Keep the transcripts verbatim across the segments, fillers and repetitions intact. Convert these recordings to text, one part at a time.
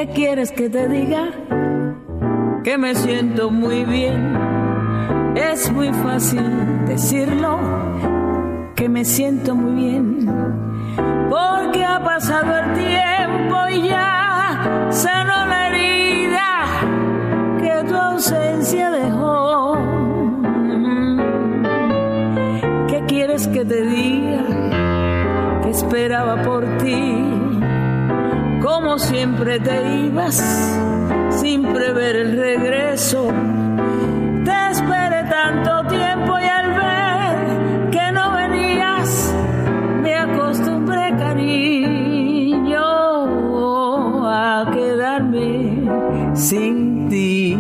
¿Qué quieres que te diga? Que me siento muy bien. Es muy fácil decirlo, que me siento muy bien, porque ha pasado el tiempo y ya sanó la herida que tu ausencia dejó. ¿Qué quieres que te diga? Que esperaba por ti, como siempre te ibas, sin prever el regreso. Te esperé tanto tiempo y al ver que no venías, me acostumbré, cariño, a quedarme sin ti.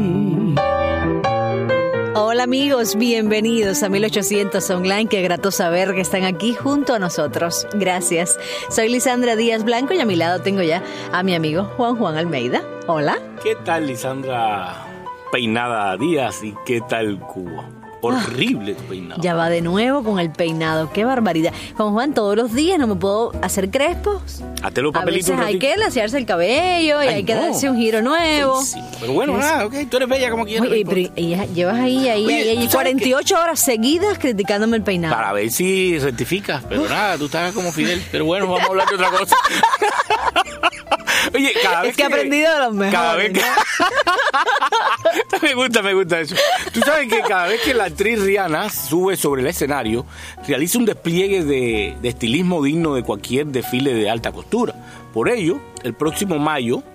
Hola amigos, bienvenidos a mil ochocientos Online. Qué grato saber que están aquí junto a nosotros. Gracias. Soy Lisandra Díaz Blanco y a mi lado tengo ya a mi amigo Juan Juan Almeida. Hola. ¿Qué tal, Lisandra Peinada Díaz? ¿Y qué tal, Cuba? Horrible tu peinado. Ya va de nuevo con el peinado. Qué barbaridad. Juan Juan, todos los días no me puedo hacer crespos. Hazte los papelitos. A veces hay que lasearse el cabello y Ay, hay que no. darse un giro nuevo. Sí, sí. Pero bueno, nada, ok, tú eres bella como quieras. Oye, pero y llevas ahí, ahí, Oye, ahí, ahí cuarenta y ocho horas seguidas criticándome el peinado. Para ver si rectificas, pero nada, tú estás como Fidel. Pero bueno, vamos a hablar de otra cosa. Oye, cada vez es que he aprendido de los mejores. Cada vez que... me gusta, me gusta eso. Tú sabes que cada vez que la actriz Rihanna sube sobre el escenario, realiza un despliegue de, de estilismo digno de cualquier desfile de alta costura. Por ello, el próximo mayo,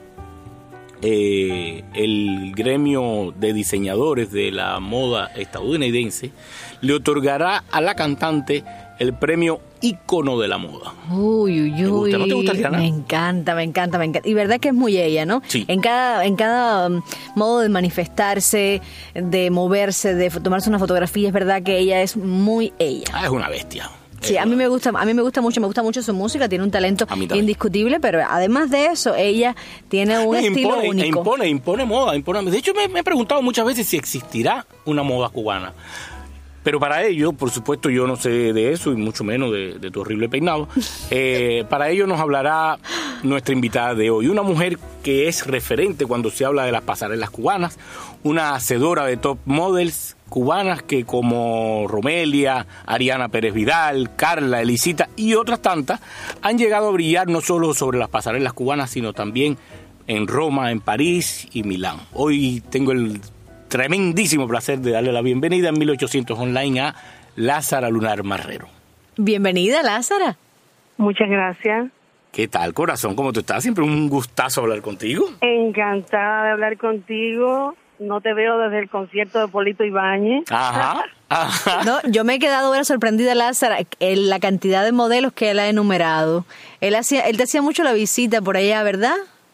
eh, el gremio de diseñadores de la moda estadounidense le otorgará a la cantante el premio ícono de la moda. Uy, uy, uy. ¿Te gusta? ¿No te gusta, Rihanna? Me encanta, me encanta, me encanta. Y verdad que es muy ella, ¿no? Sí. En cada, en cada um, modo de manifestarse, de moverse, de tomarse una fotografía, es verdad que ella es muy ella. Ah, es una bestia. Sí, a mí me gusta, a mí me gusta mucho, me gusta mucho su música, tiene un talento indiscutible, pero además de eso, ella tiene un impone, estilo único. Impone, impone moda, impone. De hecho, me, me he preguntado muchas veces si existirá una moda cubana. Pero para ello, por supuesto, yo no sé de eso y mucho menos de, de tu horrible peinado. Eh, para ello nos hablará nuestra invitada de hoy, una mujer que es referente cuando se habla de las pasarelas cubanas, una hacedora de top models cubanas que como Romelia, Ariana Pérez Vidal, Carla, Elisita y otras tantas han llegado a brillar no solo sobre las pasarelas cubanas, sino también en Roma, en París y Milán. Hoy tengo el tremendísimo placer de darle la bienvenida en mil ochocientos Online a Lázara Lunar Marrero. Bienvenida, Lázara. Muchas gracias. ¿Qué tal, corazón? ¿Cómo tú estás? Siempre un gustazo hablar contigo. Encantada de hablar contigo. No te veo desde el concierto de Polito Ibáñez. Ajá, ajá. No, yo me he quedado ahora sorprendida, Lázara, en la cantidad de modelos que él ha enumerado. Él hacía, él te hacía mucho la visita por allá, ¿verdad?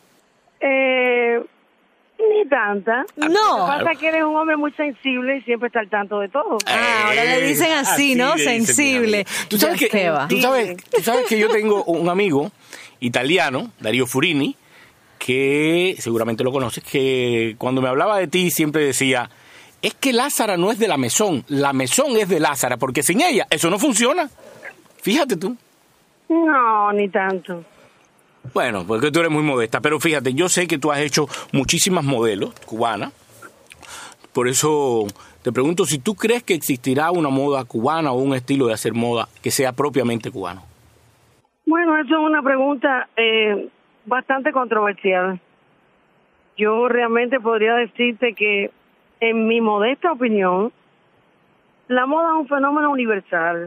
Eh... Ni tanta. No. Lo que pasa es que eres un hombre muy sensible y siempre está al tanto de todo. Ah, ahora le dicen así, así ¿no? Sensible. ¿Tú sabes, que, tú, sabes, tú sabes que yo tengo un amigo italiano, Dario Furini, que seguramente lo conoces, que cuando me hablaba de ti siempre decía, es que Lázara no es de la Mesón, la Mesón es de Lázara, porque sin ella eso no funciona. Fíjate tú. No, ni tanto. Bueno, porque tú eres muy modesta, pero fíjate, yo sé que tú has hecho muchísimas modelos cubanas, por eso te pregunto si tú crees que existirá una moda cubana o un estilo de hacer moda que sea propiamente cubano. Bueno, eso es una pregunta eh, bastante controversial. Yo realmente podría decirte que, en mi modesta opinión, la moda es un fenómeno universal.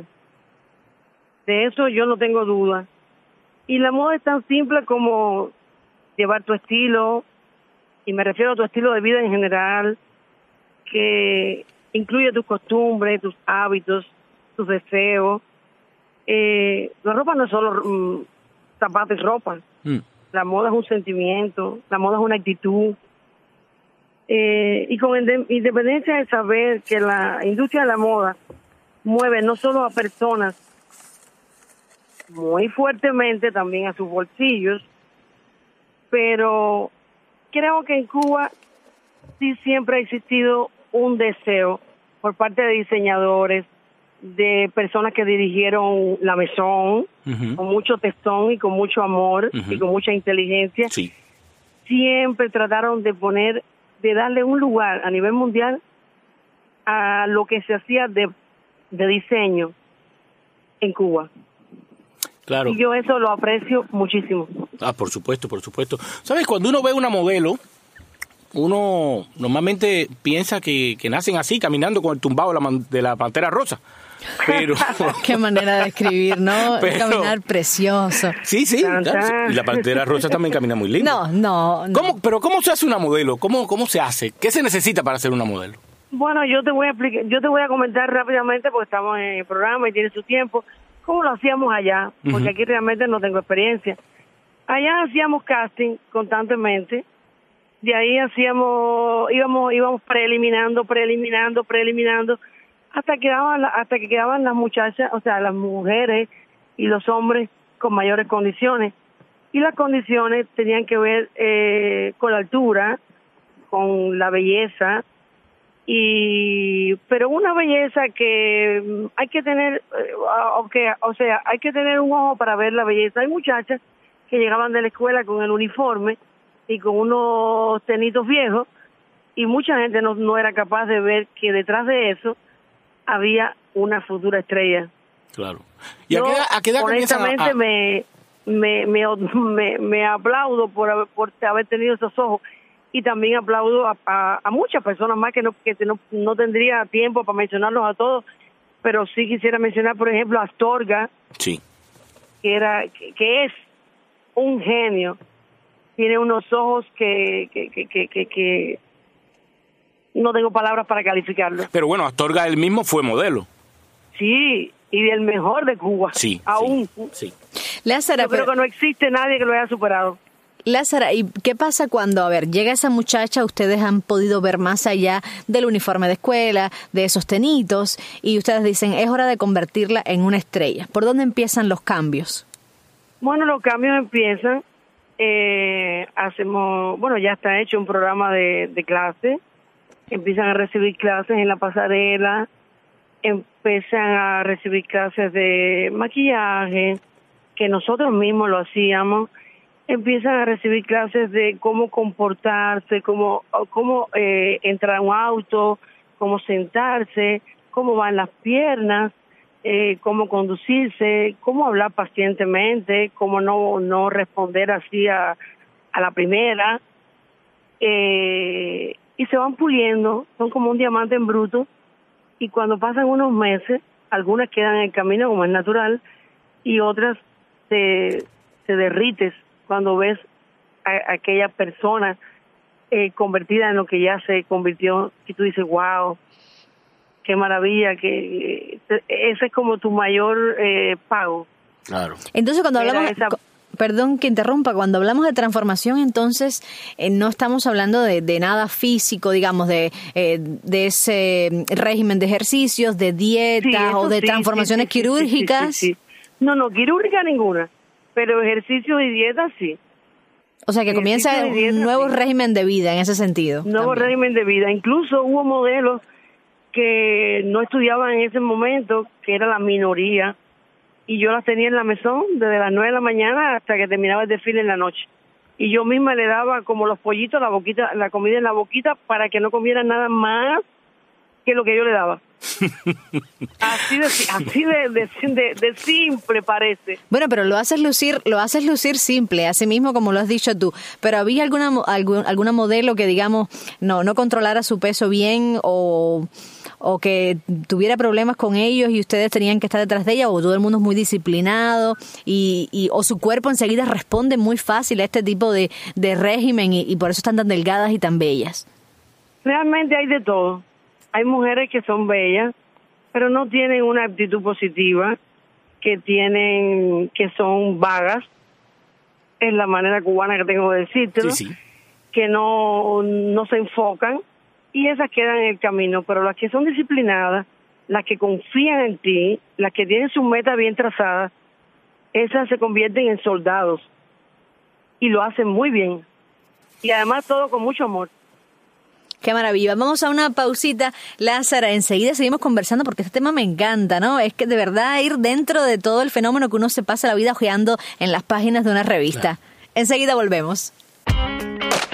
De eso yo no tengo duda. Y la moda es tan simple como llevar tu estilo, y me refiero a tu estilo de vida en general, que incluye tus costumbres, tus hábitos, tus deseos. Eh, la ropa no es solo um, zapatos y ropa. Mm. La moda es un sentimiento, la moda es una actitud. Eh, y con independencia de saber que la industria de la moda mueve no solo a personas, muy fuertemente también a sus bolsillos, pero creo que en Cuba sí siempre ha existido un deseo por parte de diseñadores, de personas que dirigieron la Mesón, uh-huh. con mucho tesón y con mucho amor, uh-huh. y con mucha inteligencia, sí. siempre trataron de poner, de darle un lugar a nivel mundial a lo que se hacía de, de diseño en Cuba. Claro. Y yo eso lo aprecio muchísimo. Ah, por supuesto, por supuesto. ¿Sabes? Cuando uno ve una modelo, uno normalmente piensa que, que nacen así, caminando con el tumbado de la, man- de la pantera rosa. Pero... Qué manera de escribir, ¿no? Pero- Caminar precioso. Sí, sí, Tan, claro, sí. tan. Y la pantera rosa también camina muy lindo. No, no, no. ¿Cómo, pero ¿cómo se hace una modelo? ¿Cómo, ¿Cómo se hace? ¿Qué se necesita para ser una modelo? Bueno, yo te voy a explicar, yo te voy a comentar rápidamente porque estamos en el programa y tiene su tiempo, cómo lo hacíamos allá, porque Ujú. aquí realmente no tengo experiencia. Allá hacíamos casting constantemente, de ahí hacíamos, íbamos, íbamos preeliminando, preeliminando, preeliminando, hasta que quedaban, la- hasta que quedaban las muchachas, o sea, las mujeres y los hombres con mayores condiciones. Y las condiciones tenían que ver eh, con la altura, con la belleza, y pero una belleza que mm, hay que tener, eh, aunque, o sea, hay que tener un ojo para ver la belleza. Hay muchachas que llegaban de la escuela con el uniforme y con unos tenitos viejos, y mucha gente no, no era capaz de ver que detrás de eso había una futura estrella. Claro. ¿Y a Yo, qué edad, a qué edad comienzan a- honestamente, a- me, me, me, me, me aplaudo por haber, por haber tenido esos ojos, y también aplaudo a, a, a muchas personas más que no que no, no tendría tiempo para mencionarlos a todos, pero sí quisiera mencionar, por ejemplo, a Astorga, Sí. que era que, que es un genio, tiene unos ojos que que, que, que, que, que no tengo palabras para calificarlo. Pero bueno, Astorga él mismo fue modelo. Sí, y del mejor de Cuba. Sí. Aún. Sí. sí. Lázara, Yo creo pero- que no existe nadie que lo haya superado. Lázara, ¿y qué pasa cuando, a ver, llega esa muchacha, ustedes han podido ver más allá del uniforme de escuela, de esos tenitos, y ustedes dicen, es hora de convertirla en una estrella? ¿Por dónde empiezan los cambios? Bueno, los cambios empiezan, eh, hacemos, bueno, ya está hecho un programa de, de clase, empiezan a recibir clases en la pasarela, empiezan a recibir clases de maquillaje, que nosotros mismos lo hacíamos, empiezan a recibir clases de cómo comportarse, cómo, cómo eh, entrar a un auto, cómo sentarse, cómo van las piernas, eh, cómo conducirse, cómo hablar pacientemente, cómo no no responder así a, a la primera, eh, y se van puliendo, son como un diamante en bruto, y cuando pasan unos meses, algunas quedan en el camino como es natural, y otras se, se derrites cuando ves a, a aquella persona eh, convertida en lo que ya se convirtió, y tú dices, wow, qué maravilla, que eh, ese es como tu mayor eh, pago. Claro. Entonces, cuando Era hablamos, esa- co- perdón que interrumpa, cuando hablamos de transformación, entonces eh, no estamos hablando de, de nada físico, digamos, de, eh, de ese régimen de ejercicios, de dietas Sí, eso o de sí, transformaciones sí, sí, sí, sí, quirúrgicas. sí, sí. No, no, quirúrgica ninguna, pero ejercicios y dieta sí. O sea, que comienza Ejercicio y dieta, un nuevo sí. régimen de vida en ese sentido. Nuevo también. régimen de vida. Incluso hubo modelos que no estudiaban en ese momento, que era la minoría, y yo las tenía en la mesón desde las nueve de la mañana hasta que terminaba el desfile en la noche. Y yo misma le daba como los pollitos la boquita, la comida en la boquita para que no comieran nada más que lo que yo le daba. Así de así de, de, de, de simple parece. Bueno, pero lo haces lucir, lo haces lucir simple, así mismo como lo has dicho tú. Pero había alguna mo- algún, alguna modelo que digamos no no controlara su peso bien o o que tuviera problemas con ellos y ustedes tenían que estar detrás de ella, o todo el mundo es muy disciplinado y, y o su cuerpo enseguida responde muy fácil a este tipo de, de régimen y, y por eso están tan delgadas y tan bellas. Realmente hay de todo. Hay mujeres que son bellas, pero no tienen una actitud positiva, que tienen, que son vagas, es la manera cubana que tengo de decírtelo, Sí, sí. que no, no se enfocan, y esas quedan en el camino. Pero las que son disciplinadas, las que confían en ti, las que tienen su meta bien trazada, esas se convierten en soldados y lo hacen muy bien, y además todo con mucho amor. Qué maravilla. Vamos a una pausita, Lázara. Enseguida seguimos conversando porque este tema me encanta, ¿no? Es que de verdad ir dentro de todo el fenómeno que uno se pasa la vida hojeando en las páginas de una revista. Claro. Enseguida volvemos.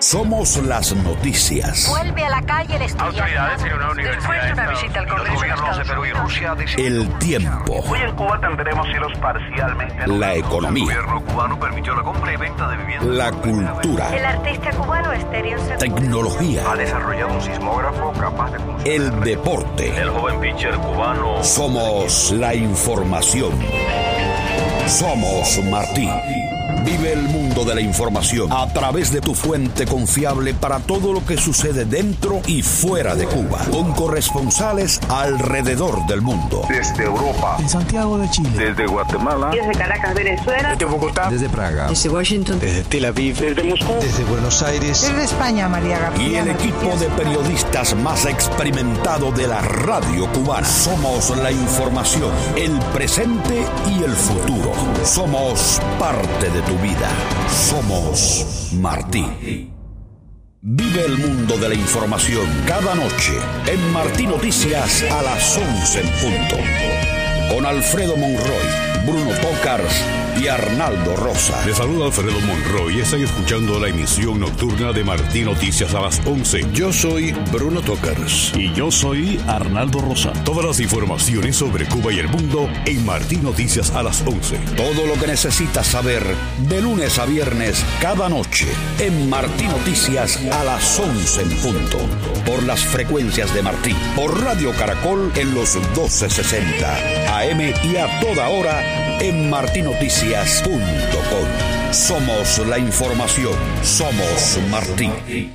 Somos las noticias. Vuelve a la calle el estudiante. Autoridades en una universidad. Después de una visita al Congreso de Estados Perú y Rusia. El tiempo. Hoy en Cuba tendremos cielos parcialmente. La economía. El gobierno cubano permitió la compra y venta de viviendas. La cultura. El artista cubano Estéreo Segundo Tecnología. Ha desarrollado un sismógrafo capaz de funcionar. El deporte. El joven pitcher cubano. Somos la información. Somos Martí. Vive el mundo de la información a través de tu fuente confiable para todo lo que sucede dentro y fuera de Cuba, con corresponsales alrededor del mundo. Desde Europa. En Santiago de Chile. Desde Guatemala. Desde Caracas, Venezuela. Desde Bogotá. Desde Praga. Desde Washington. Desde Tel Aviv. Desde Moscú. Desde Buenos Aires. Desde España, María García. Y el equipo de periodistas más experimentado de la radio cubana. Somos la información, el presente y el futuro. Somos parte de tu vida. Somos Martí. Vive el mundo de la información cada noche en Martí Noticias a las once en punto. Con Alfredo Monroy, Bruno Tócars y Arnaldo Rosa. Les saluda Alfredo Monroy y están escuchando la emisión nocturna de Martí Noticias a las once. Yo soy Bruno Tócars. Y yo soy Arnaldo Rosa. Todas las informaciones sobre Cuba y el mundo en Martí Noticias a las once. Todo lo que necesitas saber de lunes a viernes cada noche en Martí Noticias a las once en punto. Por las frecuencias de Martí, por Radio Caracol en los doce sesenta A M y a toda hora en martí noticias punto com. Somos la información. Somos Martí.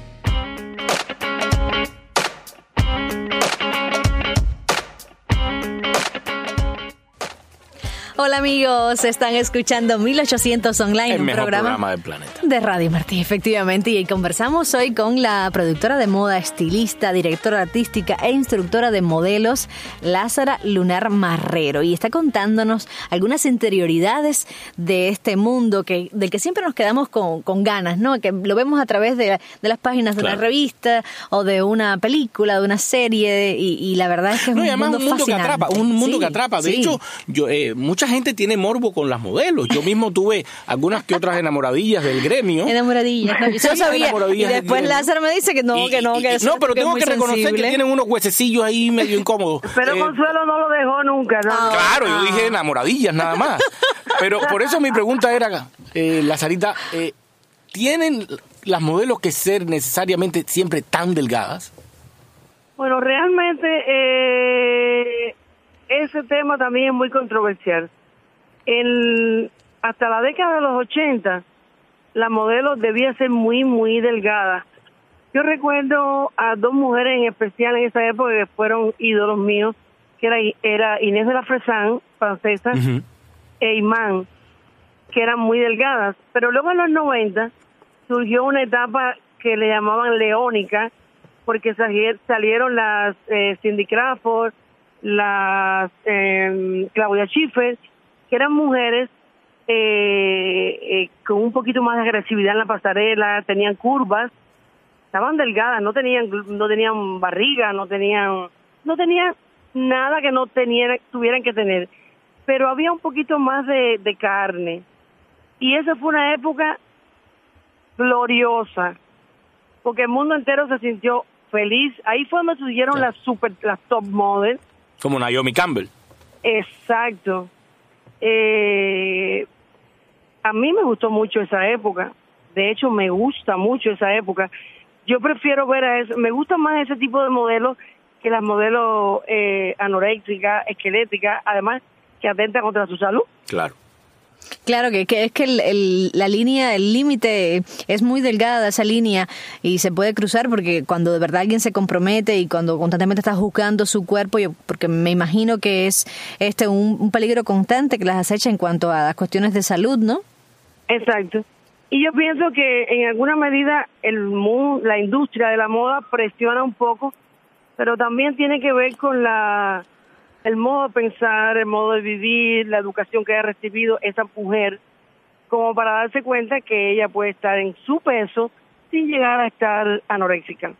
Hola amigos, están escuchando mil ochocientos Online, El un mejor programa, programa del planeta. de Radio Martí, efectivamente, y conversamos hoy con la productora de moda, estilista, directora artística e instructora de modelos, Lázara Lunar Marrero, y está contándonos algunas interioridades de este mundo que del que siempre nos quedamos con, con ganas, ¿no? Que lo vemos a través de, de las páginas de Claro. una revista o de una película, de una serie, y, y la verdad es que es No, un y además mundo un mundo que fascinante. atrapa, un mundo Sí, que atrapa. De sí. hecho, yo eh, mucha gente tiene morbo con las modelos. Yo mismo tuve algunas que otras enamoradillas del gremio. Enamoradillas, ¿no? Yo Sí, lo sabía. Y enamoradillas del después gremio. Lázaro me dice que no, Y- que no, y- que y- eso no, pero que es tengo muy que reconocer sensible. que tienen unos huesecillos ahí medio incómodos. Pero Eh, Consuelo no lo dejó nunca, ¿no? Ah, Claro, yo Ah. dije enamoradillas nada más. Pero por eso mi pregunta era, eh, Lazarita, eh, ¿tienen las modelos que ser necesariamente siempre tan delgadas? Bueno, realmente eh, ese tema también es muy controversial. El, hasta la década de los ochenta, la modelo debía ser muy, muy delgada. Yo recuerdo a dos mujeres en especial en esa época que fueron ídolos míos, que era, era Inés de la Fresán, francesa, Ujú. e Imán, que eran muy delgadas. Pero luego en los noventa surgió una etapa que le llamaban leónica, porque salier- salieron las eh, Cindy Crawford, las eh, Claudia Schiffer, que eran mujeres eh, eh, con un poquito más de agresividad en la pasarela, tenían curvas, estaban delgadas, no tenían no tenían barriga, no tenían no tenían nada que no tenían, tuvieran que tener, pero había un poquito más de, de carne. Y esa fue una época gloriosa, porque el mundo entero se sintió feliz. Ahí fue donde surgieron Sí. las super, las top models. Como Naomi Campbell. Exacto. Eh, a mí me gustó mucho esa época. De hecho, me gusta mucho esa época. Yo prefiero ver a eso. Me gusta más ese tipo de modelos que las modelos eh, anoréxicas, esqueléticas, además que atentan contra su salud. Claro. Claro, que, que es que el, el- la línea, el límite es muy delgada, esa línea, y se puede cruzar porque cuando de verdad alguien se compromete y cuando constantemente está juzgando su cuerpo, yo, porque me imagino que es este un, un peligro constante que las acecha en cuanto a las cuestiones de salud, ¿no? Exacto. Y yo pienso que en alguna medida el mu- la industria de la moda presiona un poco, pero también tiene que ver con la el modo de pensar, el modo de vivir, la educación que haya recibido esa mujer, como para darse cuenta que ella puede estar en su peso sin llegar a estar anoréxica.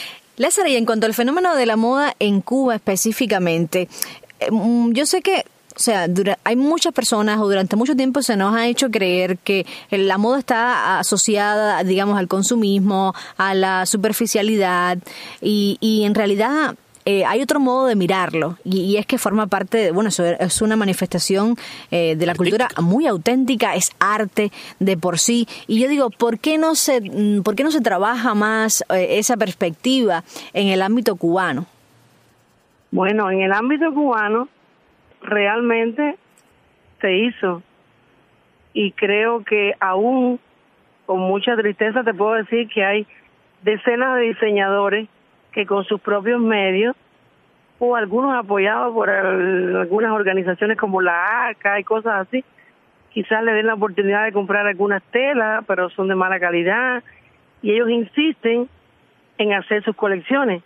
Lázaro, y en cuanto al fenómeno de la moda en Cuba específicamente, eh, mm, yo sé que O sea, dura, hay muchas personas o durante mucho tiempo se nos ha hecho creer que la moda está asociada, digamos, al consumismo, a la superficialidad y, y en realidad eh, hay otro modo de mirarlo y, y es que forma parte, de, bueno, eso es una manifestación eh, de la cultura muy auténtica, es arte de por sí. Y yo digo, ¿por qué no se, por qué no se trabaja más eh, esa perspectiva en el ámbito cubano? Bueno, en el ámbito cubano realmente se hizo y creo que aún con mucha tristeza te puedo decir que hay decenas de diseñadores que con sus propios medios o algunos apoyados por el, algunas organizaciones como la A C A y cosas así, quizás le den la oportunidad de comprar algunas telas, pero son de mala calidad y ellos insisten en hacer sus colecciones.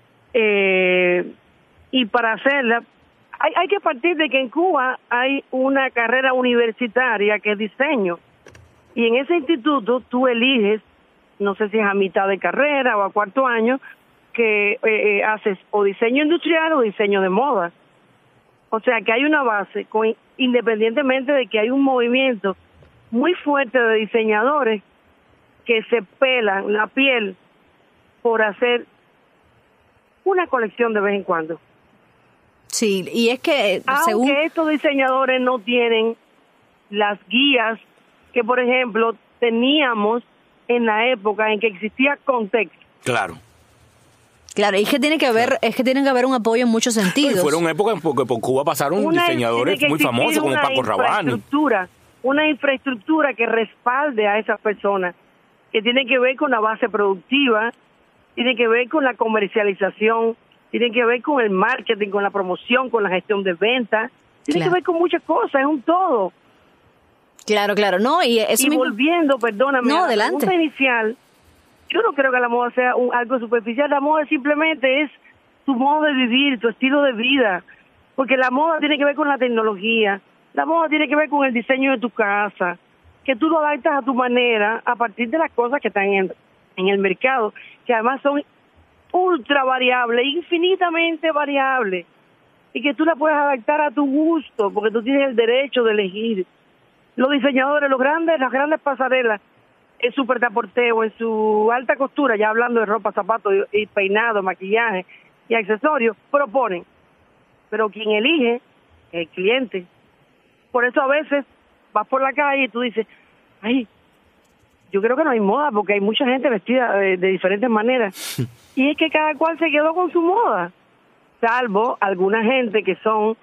Eh, y para hacerlas Hay, hay que partir de que en Cuba hay una carrera universitaria que es diseño. Y en ese instituto tú eliges, no sé si es a mitad de carrera o a cuarto año, que eh, haces o diseño industrial o diseño de moda. O sea que hay una base, con, independientemente de que hay un movimiento muy fuerte de diseñadores que se pelan la piel por hacer una colección de vez en cuando. Sí, y es que aunque según estos diseñadores no tienen las guías que, por ejemplo, teníamos en la época en que existía Context. Claro. Claro, y es que tiene que haber, es que tiene que haber un apoyo en muchos sentidos. Y fueron épocas porque por Cuba pasaron Una, diseñadores muy famosos como Paco Rabanne. Infraestructura, una infraestructura que respalde a esas personas, que tiene que ver con la base productiva, tiene que ver con la comercialización, tiene que ver con el marketing, con la promoción, con la gestión de ventas, tiene claro. que ver con muchas cosas, es un todo. Claro, claro, no, y eso Y mismo... volviendo, perdóname, no, a la adelante. pregunta inicial, yo no creo que la moda sea un, algo superficial, la moda simplemente es tu modo de vivir, tu estilo de vida, porque la moda tiene que ver con la tecnología, la moda tiene que ver con el diseño de tu casa, que tú lo adaptas a tu manera a partir de las cosas que están en, en el mercado, que además son ultra variable, infinitamente variable, y que tú la puedes adaptar a tu gusto, porque tú tienes el derecho de elegir. Los diseñadores, los grandes, las grandes pasarelas, en su pretaporteo, en su alta costura, ya hablando de ropa, zapatos y, y peinado, maquillaje y accesorios, proponen. Pero quien elige es el cliente. Por eso a veces vas por la calle y tú dices, ay, yo creo que no hay moda porque hay mucha gente vestida de, de diferentes maneras. Y es que cada cual se quedó con su moda, salvo alguna gente que son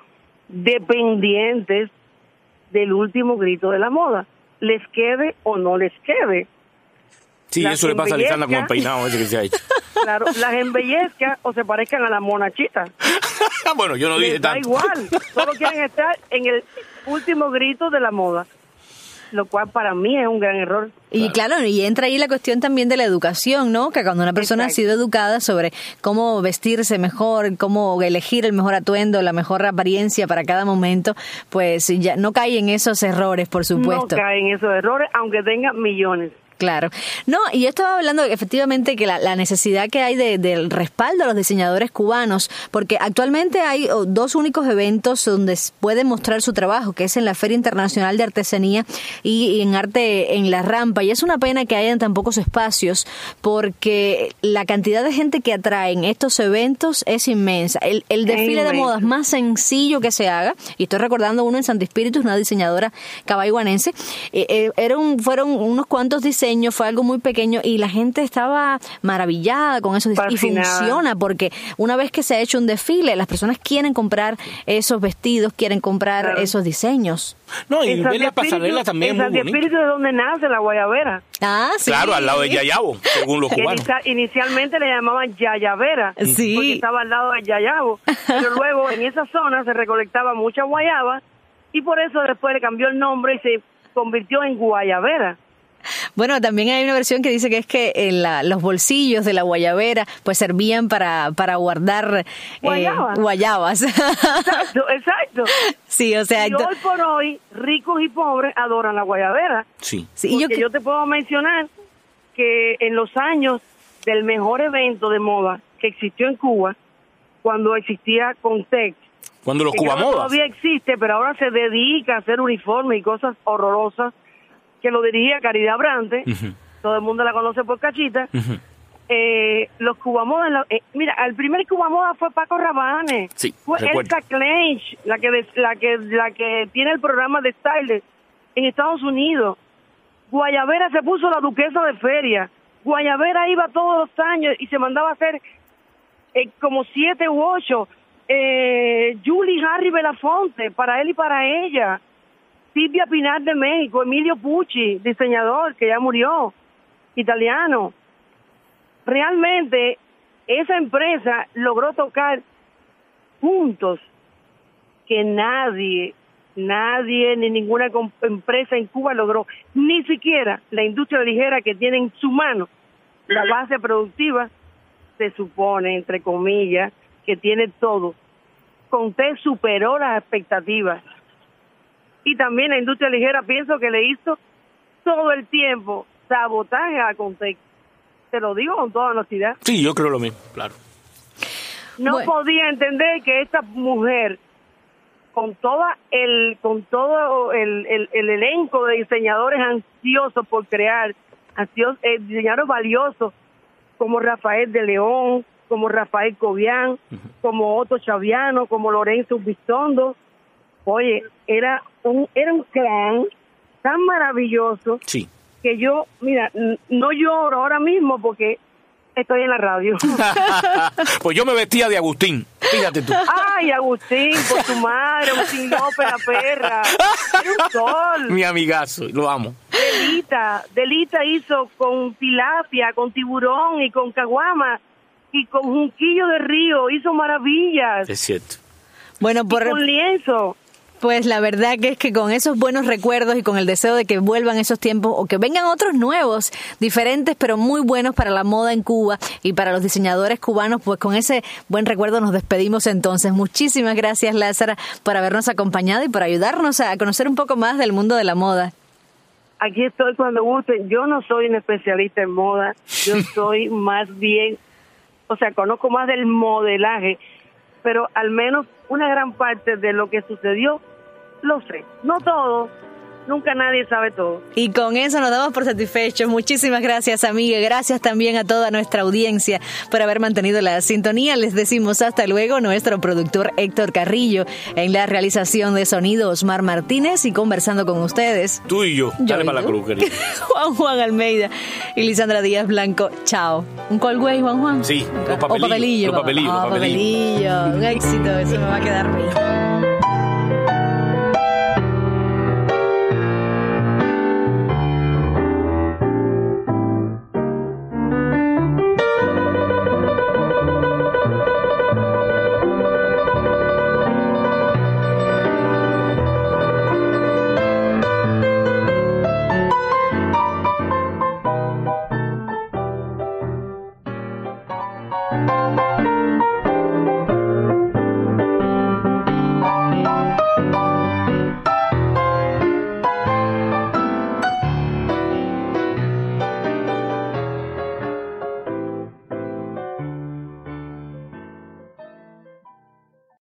dependientes del último grito de la moda, les quede o no les quede. Sí, las eso le pasa a Lisandra con el peinado ese que se ha hecho. Claro, las embellezcan o se parezcan a las monachitas. Bueno, yo no dije les da tanto. igual, solo quieren estar en el último grito de la moda, lo cual para mí es un gran error. Y claro, y entra ahí la cuestión también de la educación, ¿no? Que cuando una persona Exacto. ha sido educada sobre cómo vestirse mejor, cómo elegir el mejor atuendo, la mejor apariencia para cada momento, pues ya no cae en esos errores, por supuesto. No cae en esos errores, aunque tenga millones. Claro. No, y yo estaba hablando efectivamente que la, la necesidad que hay de, del respaldo a los diseñadores cubanos, porque actualmente hay dos únicos eventos donde pueden mostrar su trabajo, que es en la Feria Internacional de Artesanía y, y en Arte en la Rampa, y es una pena que hayan tan pocos espacios, porque la cantidad de gente que atraen estos eventos es inmensa. El, el desfile de modas más sencillo que se haga, y estoy recordando uno en Santo Espíritu, una diseñadora cabaiguanense, eh, eh, era un, fueron unos cuantos diseños, fue algo muy pequeño y la gente estaba maravillada con eso. Fascinada. Y funciona porque una vez que se ha hecho un desfile, las personas quieren comprar esos vestidos, quieren comprar claro. esos diseños. No, y ver la pasarela también es muy bonito. El espíritu de donde nace la guayabera. Ah, sí. Claro, al lado de Yayabo, según los cubanos. Inicialmente le llamaban Yayavera, sí. porque estaba al lado de Yayabo, pero luego en esa zona se recolectaba mucha guayaba y por eso después le cambió el nombre y se convirtió en Guayabera. Bueno, también hay una versión que dice que es que eh, la, los bolsillos de la guayabera pues servían para para guardar Guayabas. Eh, guayabas. Exacto, exacto. Sí, o sea, y hoy por hoy, ricos y pobres adoran la guayabera. Sí. sí porque yo, yo te puedo mencionar que en los años del mejor evento de moda que existió en Cuba, cuando existía Context, Cuando los que creo que Cubamodas. todavía existe, pero ahora se dedica a hacer uniformes y cosas horrorosas, que lo dirigía Caridad Brante. Uh-huh. Todo el mundo la conoce por Cachita. Uh-huh. Eh, los Cubamodas, la- eh, mira, el primer Cubamoda fue Paco Rabanne, Sí, fue recuerdo. Elsa Clench, la que des- la que la que tiene el programa de Style en Estados Unidos. Guayabera se puso la duquesa de feria. Guayabera iba todos los años y se mandaba a hacer eh, como siete u ocho. Eh, Julie Harry Belafonte, para él y para ella. Silvia Pinar de México, Emilio Pucci, diseñador que ya murió, italiano. Realmente esa empresa logró tocar puntos que nadie, nadie ni ninguna com- empresa en Cuba logró, ni siquiera la industria ligera que tiene en su mano la base productiva, se supone, entre comillas, que tiene todo. Conté superó las expectativas. Y también la industria ligera pienso que le hizo todo el tiempo sabotaje a Contec. Te lo digo con toda honestidad. Sí, yo creo lo mismo, claro. No Bueno. podía entender que esta mujer, con toda el con todo el, el, el elenco de diseñadores ansiosos por crear, ansiosos, eh, diseñadores valiosos, como Rafael de León, como Rafael Cobian, uh-huh. como Otto Chaviano, como Lorenzo Bistondo. Oye, era un era un clan tan maravilloso. Sí. Que yo, mira, n- no lloro ahora mismo porque estoy en la radio. Pues yo me vestía de Agustín, fíjate tú. Ay, Agustín, por tu madre, Agustín López, la perra. Era un sol. Mi amigazo, lo amo. Delita, Delita hizo con tilapia, con tiburón y con caguama y con junquillo de río, hizo maravillas. Es cierto. Bueno, por... Y con lienzo. Pues la verdad que es que con esos buenos recuerdos y con el deseo de que vuelvan esos tiempos o que vengan otros nuevos, diferentes pero muy buenos para la moda en Cuba y para los diseñadores cubanos, pues con ese buen recuerdo nos despedimos entonces. Muchísimas gracias, Lázara, por habernos acompañado y por ayudarnos a conocer un poco más del mundo de la moda. Aquí estoy cuando gusten. Yo no soy un especialista en moda, yo soy más bien, o sea, conozco más del modelaje, pero al menos una gran parte de lo que sucedió lo sé. No todo, nunca nadie sabe todo. Y con eso nos damos por satisfechos. Muchísimas gracias, amiga. Gracias también a toda nuestra audiencia por haber mantenido la sintonía. Les decimos hasta luego. Nuestro productor Héctor Carrillo, en la realización de sonido Osmar Martínez, y conversando con ustedes, Tú y yo, dale y para la tú. cruz, querido. Juan Juan Almeida y Lisandra Díaz Blanco. Chao. ¿Un Colway, Juan Juan? Sí, O los papelillos, papelillo. los papelilos, Ah, los papelillos. papelillo. Un éxito, eso me va a quedar bien.